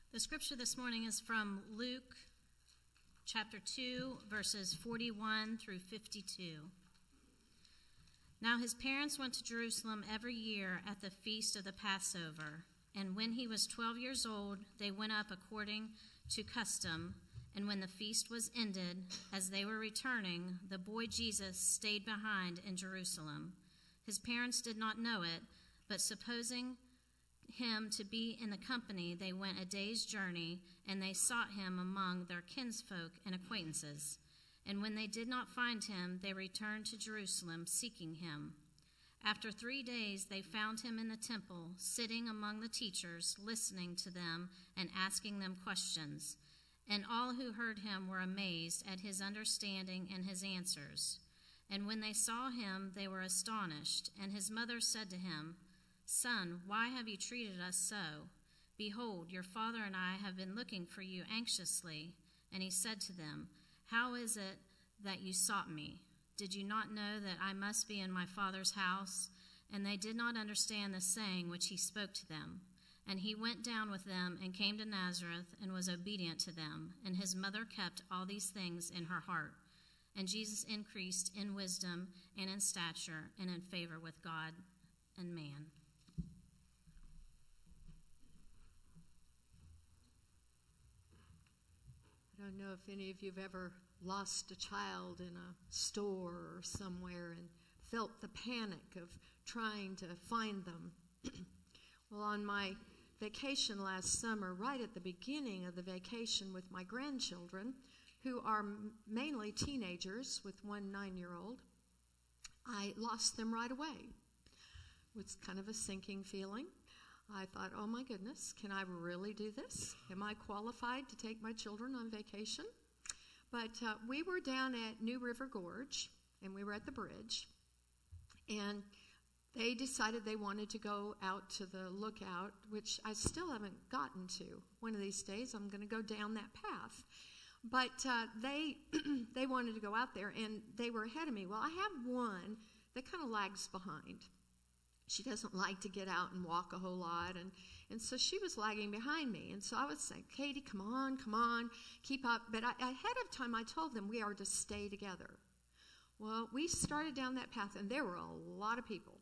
The scripture this morning is from Luke chapter 2, verses 41 through 52. Now his parents went to Jerusalem every year at the feast of the Passover, and when he was 12 years old, they went up according to custom. And when the feast was ended, as they were returning, the boy Jesus stayed behind in Jerusalem. His parents did not know it, but supposing him to be in the company, they went a day's journey, and they sought him among their kinsfolk and acquaintances. And when they did not find him, they returned to Jerusalem, seeking him. After 3 days, they found him in the temple, sitting among the teachers, listening to them and asking them questions. And all who heard him were amazed at his understanding and his answers. And when they saw him, they were astonished. And his mother said to him, "Son, why have you treated us so? Behold, your father and I have been looking for you anxiously." And he said to them, "How is it that you sought me? Did you not know that I must be in my father's house?" And they did not understand the saying which he spoke to them. And he went down with them and came to Nazareth and was obedient to them. And his mother kept all these things in her heart. And Jesus increased in wisdom and in stature and in favor with God and man. I don't know if any of you have ever lost a child in a store or somewhere and felt the panic of trying to find them. Well, on my vacation last summer, right at the beginning of the vacation with my grandchildren, who are mainly teenagers with one 9-year-old, I lost them right away. It was kind of a sinking feeling. I thought, oh my goodness, can I really do this? Am I qualified to take my children on vacation? But we were down at New River Gorge, and we were at the bridge, and they decided they wanted to go out to the lookout, which I still haven't gotten to. One of these days I'm going to go down that path. But they wanted to go out there, and they were ahead of me. Well, I have one that kind of lags behind. She doesn't like to get out and walk a whole lot, and so she was lagging behind me. And so I was saying, "Katie, come on, keep up." But ahead of time, I told them we are to stay together. Well, we started down that path, and there were a lot of people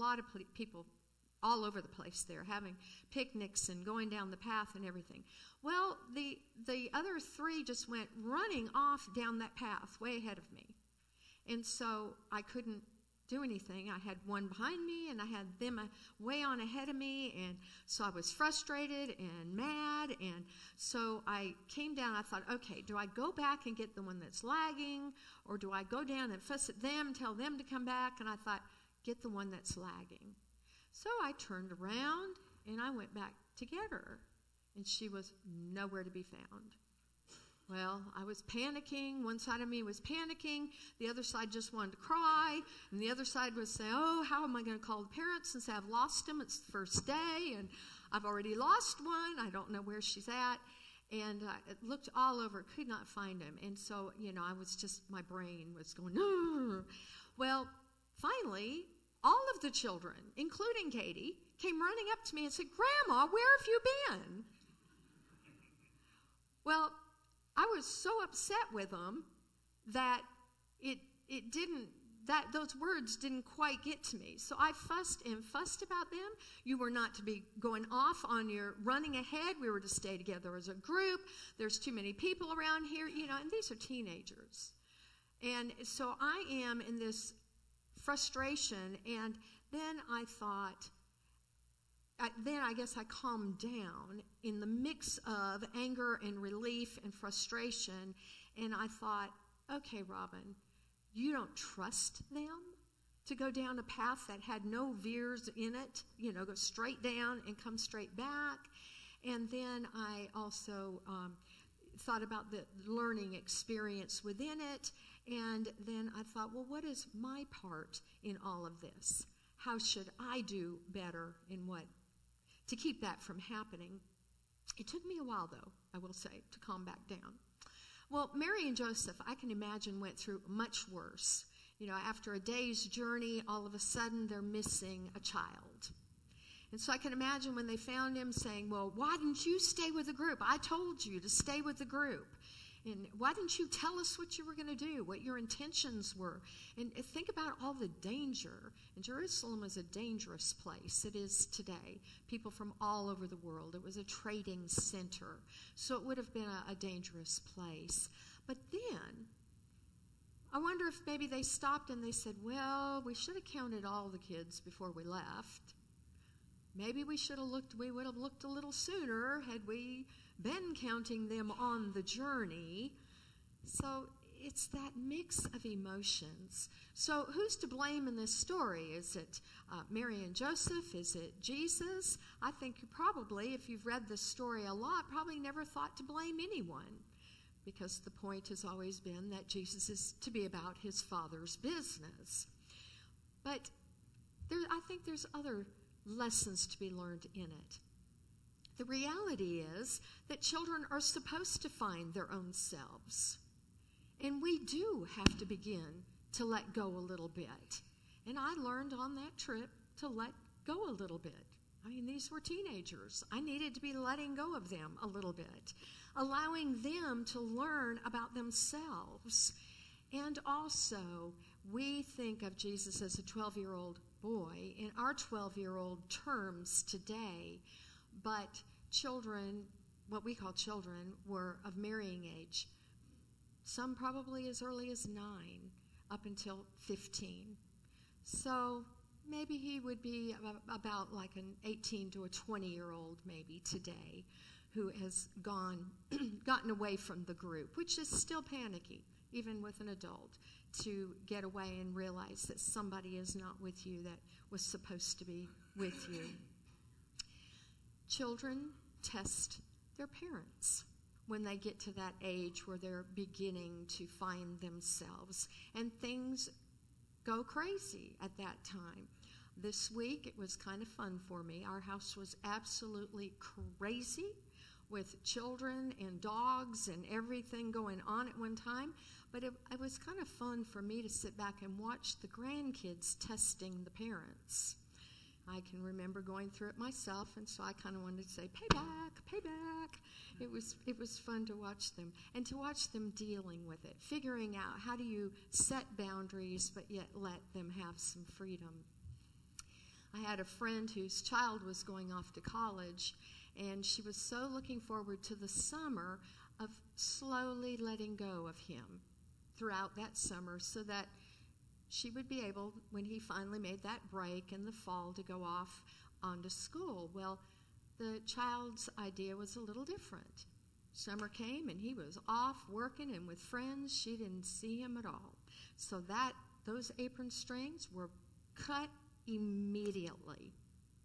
all over the place there, having picnics and going down the path and everything. Well, the other three just went running off down that path way ahead of me. And so I couldn't do anything. I had one behind me, and I had them way on ahead of me, and so I was frustrated and mad. And so I came down. I thought, okay, do I go back and get the one that's lagging, or do I go down and fuss at them, tell them to come back? And I thought, get the one that's lagging. So I turned around, and I went back to get her, and she was nowhere to be found. Well, I was panicking. One side of me was panicking. The other side just wanted to cry. And the other side was saying, oh, how am I going to call the parents and say I've lost them? It's the first day, and I've already lost one. I don't know where she's at. And I looked all over, could not find him. And so, I was just, my brain was going, no. Well, finally, all of the children, including Katie, came running up to me and said, "Grandma, where have you been?" Well, I was so upset with them that those words didn't quite get to me. So I fussed about them. You were not to be going off on your running ahead. We were to stay together as a group. There's too many people around here, and these are teenagers. And so I am in this frustration, and then I thought, I guess I calmed down in the mix of anger and relief and frustration, and I thought, okay, Robin, you don't trust them to go down a path that had no veers in it, go straight down and come straight back. And then I also thought about the learning experience within it, and then I thought, well, what is my part in all of this? How should I do better to keep that from happening? It took me a while, though, I will say, to calm back down. Well, Mary and Joseph, I can imagine, went through much worse. After a day's journey, all of a sudden they're missing a child. And so I can imagine when they found him saying, well, why didn't you stay with the group? I told you to stay with the group. And why didn't you tell us what you were going to do, what your intentions were? And think about all the danger. And Jerusalem was a dangerous place. It is today. People from all over the world. It was a trading center. So it would have been a dangerous place. But then, I wonder if maybe they stopped and they said, well, we should have counted all the kids before we left. Maybe we would have looked a little sooner had we been counting them on the journey. So it's that mix of emotions. So who's to blame in this story? Is it Mary and Joseph? Is it Jesus? I think you probably, if you've read this story a lot, probably never thought to blame anyone, because the point has always been that Jesus is to be about his Father's business. But I think there's other lessons to be learned in it. The reality is that children are supposed to find their own selves. And we do have to begin to let go a little bit. And I learned on that trip to let go a little bit. I mean, these were teenagers. I needed to be letting go of them a little bit, allowing them to learn about themselves. And also, we think of Jesus as a 12-year-old boy in our 12-year-old terms today, but children, what we call children, were of marrying age. Some probably as early as 9, up until 15. So maybe he would be about like an 18 to a 20-year-old maybe today, who has gotten away from the group, which is still panicky, even with an adult, to get away and realize that somebody is not with you that was supposed to be with you. Children test their parents when they get to that age where they're beginning to find themselves, and things go crazy at that time. This week it was kind of fun for me. Our house was absolutely crazy with children and dogs and everything going on at one time, but it was kind of fun for me to sit back and watch the grandkids testing the parents. I can remember going through it myself, and so I kind of wanted to say, payback, payback. It was fun to watch them, and to watch them dealing with it, figuring out how do you set boundaries but yet let them have some freedom. I had a friend whose child was going off to college, and she was so looking forward to the summer of slowly letting go of him throughout that summer so that she would be able, when he finally made that break in the fall, to go off onto school. Well, the child's idea was a little different. Summer came and he was off working and with friends. She didn't see him at all. So those apron strings were cut immediately.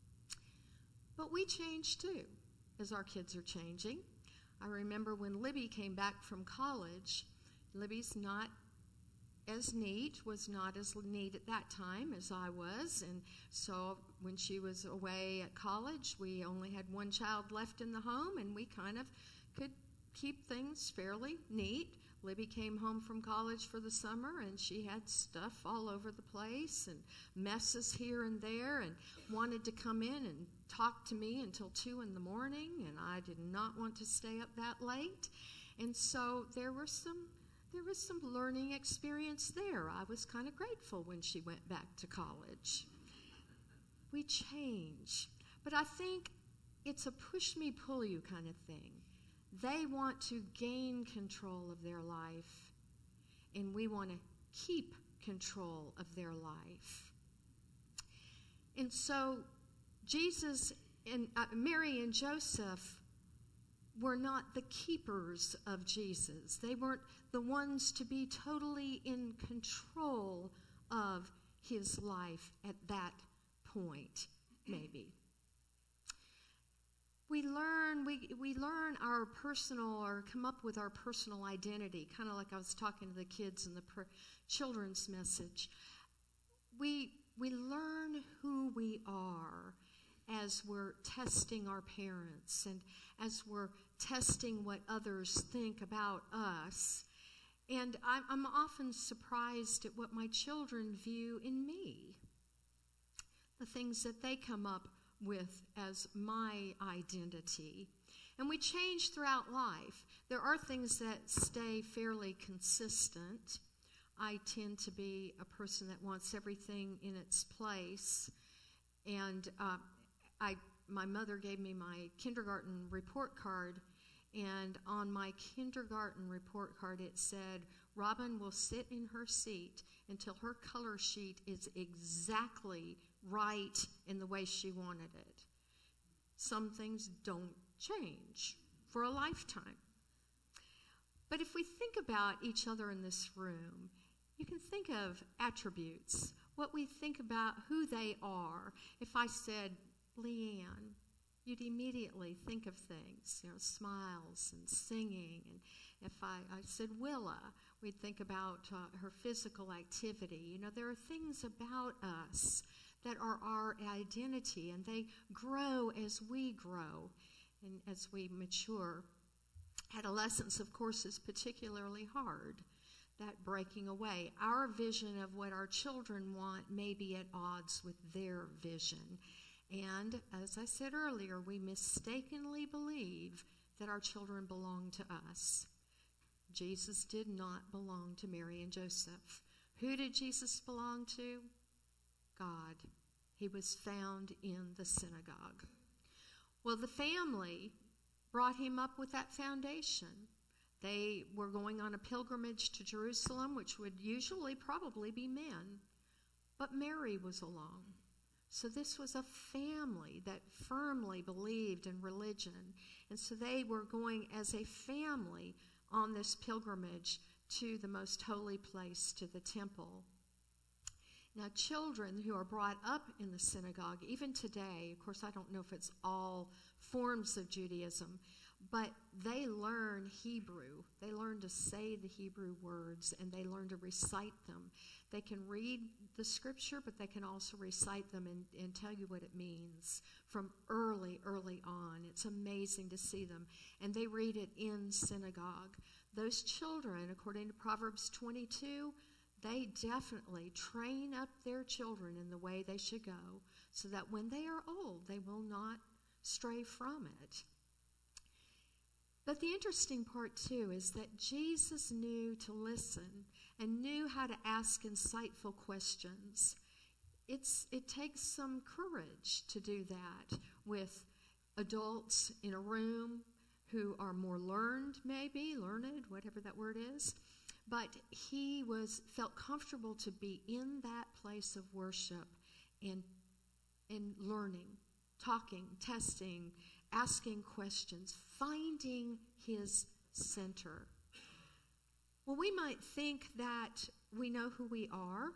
But we change too, as our kids are changing. I remember when Libby came back from college. Libby's not as neat, was not as neat at that time as I was, and so when she was away at college, we only had one child left in the home, and we kind of could keep things fairly neat. Libby came home from college for the summer, and she had stuff all over the place and messes here and there, and wanted to come in and talk to me until 2 in the morning, and I did not want to stay up that late. And so there was some learning experience there. I was kind of grateful when she went back to college. We change. But I think it's a push-me, pull-you kind of thing. They want to gain control of their life, and we want to keep control of their life. And so Jesus and Mary and Joseph were not the keepers of Jesus. They weren't the ones to be totally in control of his life at that point, maybe. We learn our personal, or come up with our personal identity, kind of like I was talking to the kids in the children's message. We learn who we are as we're testing our parents and as we're testing what others think about us. And I'm often surprised at what my children view in me, the things that they come up with as my identity. And we change throughout life. There are things that stay fairly consistent. I tend to be a person that wants everything in its place. And my mother gave me my kindergarten report card, and on my kindergarten report card it said, Robin will sit in her seat until her color sheet is exactly right in the way she wanted it. Some things don't change for a lifetime. But if we think about each other in this room, you can think of attributes, what we think about who they are. If I said, Leanne, you'd immediately think of things, smiles and singing. And if I said Willa, we'd think about her physical activity. There are things about us that are our identity, and they grow as we grow and as we mature. Adolescence, of course, is particularly hard, that breaking away. Our vision of what our children want may be at odds with their vision. And as I said earlier, we mistakenly believe that our children belong to us. Jesus did not belong to Mary and Joseph. Who did Jesus belong to? God. He was found in the synagogue. Well, the family brought him up with that foundation. They were going on a pilgrimage to Jerusalem, which would usually probably be men. But Mary was along. So this was a family that firmly believed in religion. And so they were going as a family on this pilgrimage to the most holy place, to the temple. Now, children who are brought up in the synagogue, even today, of course, I don't know if it's all forms of Judaism, but they learn Hebrew. They learn to say the Hebrew words, and they learn to recite them. They can read the scripture, but they can also recite them and tell you what it means from early on. It's amazing to see them. And they read it in synagogue. Those children, according to Proverbs 22, they definitely train up their children in the way they should go, so that when they are old, they will not stray from it. But the interesting part, too, is that Jesus knew to listen and knew how to ask insightful questions. It takes some courage to do that with adults in a room who are more learned, whatever that word is. But he felt comfortable to be in that place of worship and learning, talking, testing, asking questions, finding his center. Well, we might think that we know who we are.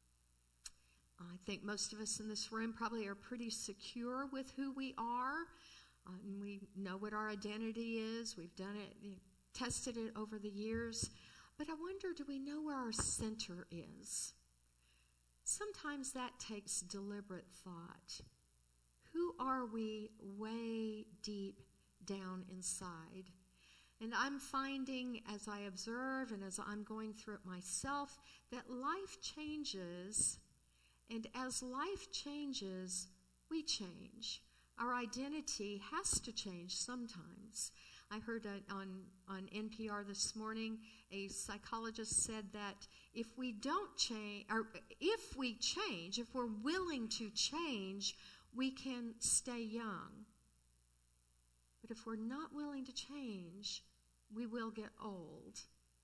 I think most of us in this room probably are pretty secure with who we are. And we know what our identity is. We've done it, tested it over the years. But I wonder, do we know where our center is? Sometimes that takes deliberate thought. Who are we way deep down inside? And I'm finding, as I observe and as I'm going through it myself, that life changes. And as life changes, we change. Our identity has to change sometimes. I heard on NPR this morning, a psychologist said that if we don't change, or if we change, if we're willing to change, we can stay young. But if we're not willing to change, we will get old.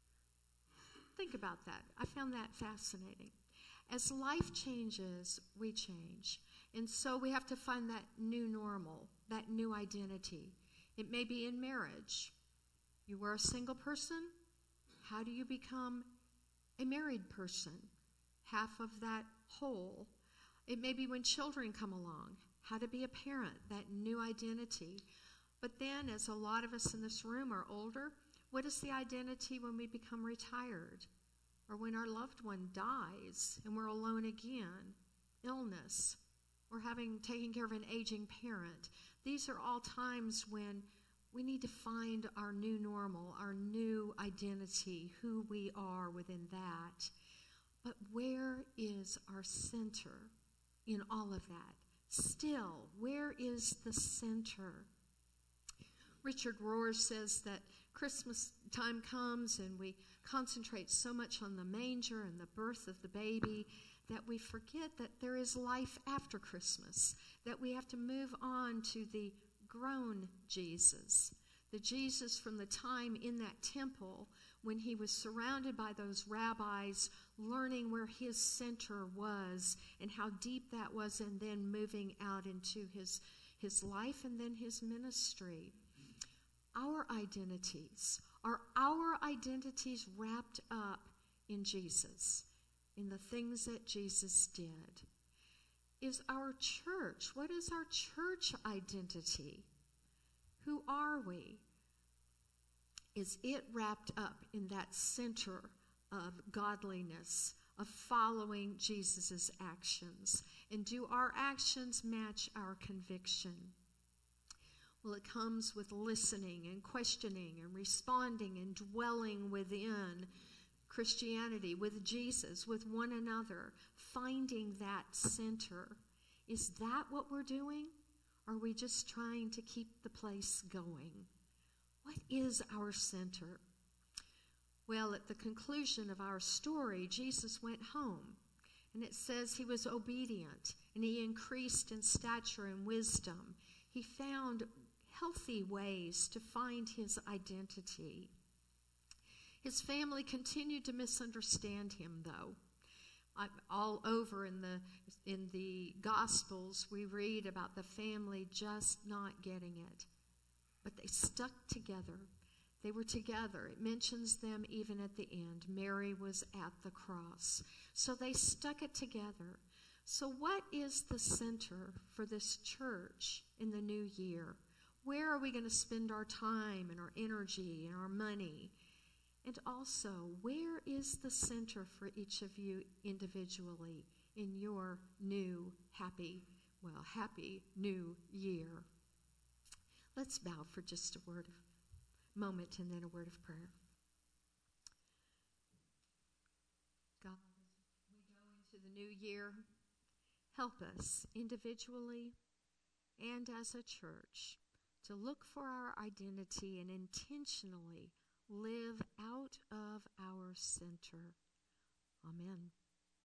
Think about that. I found that fascinating. As life changes, we change. And so we have to find that new normal, that new identity. It may be in marriage. You were a single person. How do you become a married person? Half of that whole. It may be when children come along. How to be a parent, that new identity. But then, as a lot of us in this room are older, what is the identity when we become retired? Or when our loved one dies and we're alone again? Illness. Or taking care of an aging parent. These are all times when we need to find our new normal, our new identity, who we are within that. But where is our center in all of that? Still, where is the center? Richard Rohr says that Christmas time comes and we concentrate so much on the manger and the birth of the baby that we forget that there is life after Christmas, that we have to move on to the grown Jesus, the Jesus from the time in that temple when he was surrounded by those rabbis, learning where his center was and how deep that was, and then moving out into his life and then his ministry. Our identities, are our identities wrapped up in Jesus, in the things that Jesus did? Is our church, what is our church identity? Who are we? Is it wrapped up in that center of godliness, of following Jesus' actions? And do our actions match our conviction? Well, it comes with listening and questioning and responding and dwelling within Christianity, with Jesus, with one another, finding that center. Is that what we're doing? Are we just trying to keep the place going? What is our center? Well, at the conclusion of our story, Jesus went home, and it says he was obedient, and he increased in stature and wisdom. He found healthy ways to find his identity. His family continued to misunderstand him, though. All over in the Gospels, we read about the family just not getting it. But they stuck together. They were together. It mentions them even at the end. Mary was at the cross. So they stuck it together. So what is the center for this church in the new year? Where are we going to spend our time and our energy and our money? And also, where is the center for each of you individually in your new happy new year? Let's bow for just a moment and then a word of prayer. God, as we go into the new year, help us individually and as a church to look for our identity and intentionally live out of our center. Amen.